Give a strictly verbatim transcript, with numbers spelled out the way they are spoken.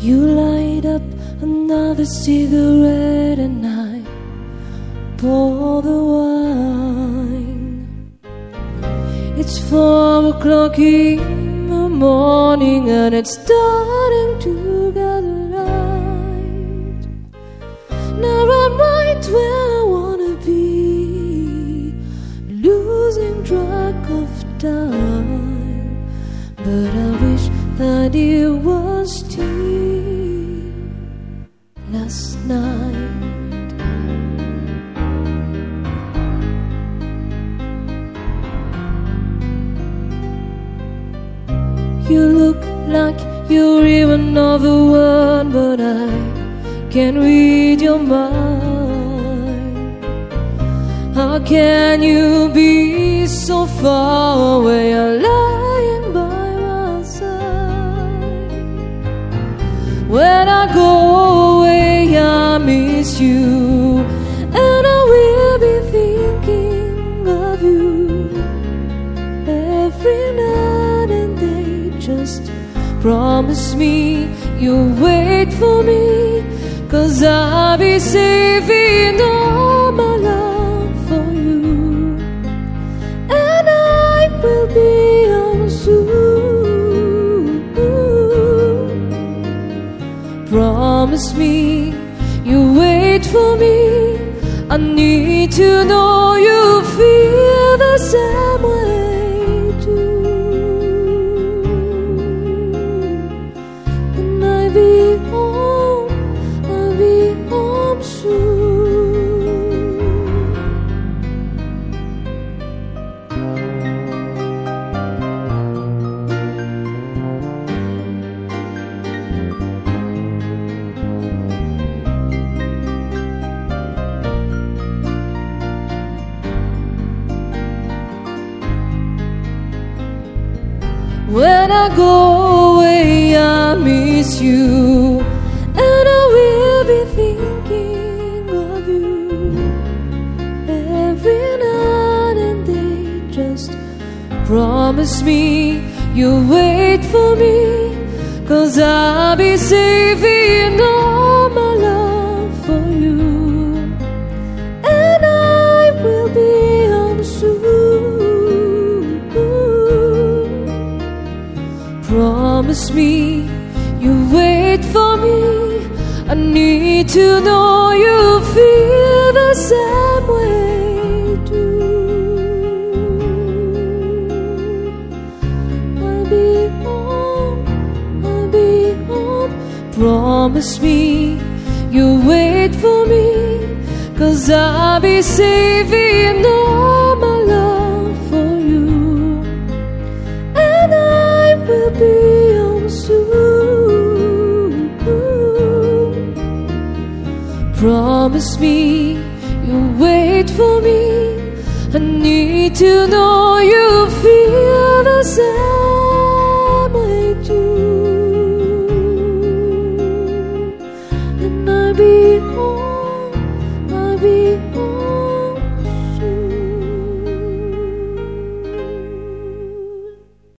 You light up another cigarette and I pour the wine. It's four o'clock in the morning and it's starting to get light. Now I'm right where I wanna be, losing track of time. But I wish that it was still last night. You look like you're even of the word, but I can't read your mind. How can you be so far away? You're lying by my side. When I go away, I miss you, and I will be thinking of you every night and day. Just promise me you'll wait for me, 'cause I'll be saving all my love for you, and I will be home soon. Promise me you'll wait for me. I need to know you feel the same way too. And I'll be home, I'll be home soon. When I go away, I miss you, and I will be thinking of you every night and day. Just promise me you'll wait for me, 'cause I'll be saving all my love for you, and I will be home soon. Promise me you'll wait for me. I need to know you feel the same way too. I'll be home, I'll be home. Promise me you'll wait for me, 'cause I'll be saving all my love for you, and I will be home soon. Promise me you'll wait for me. I need to know you feel the same.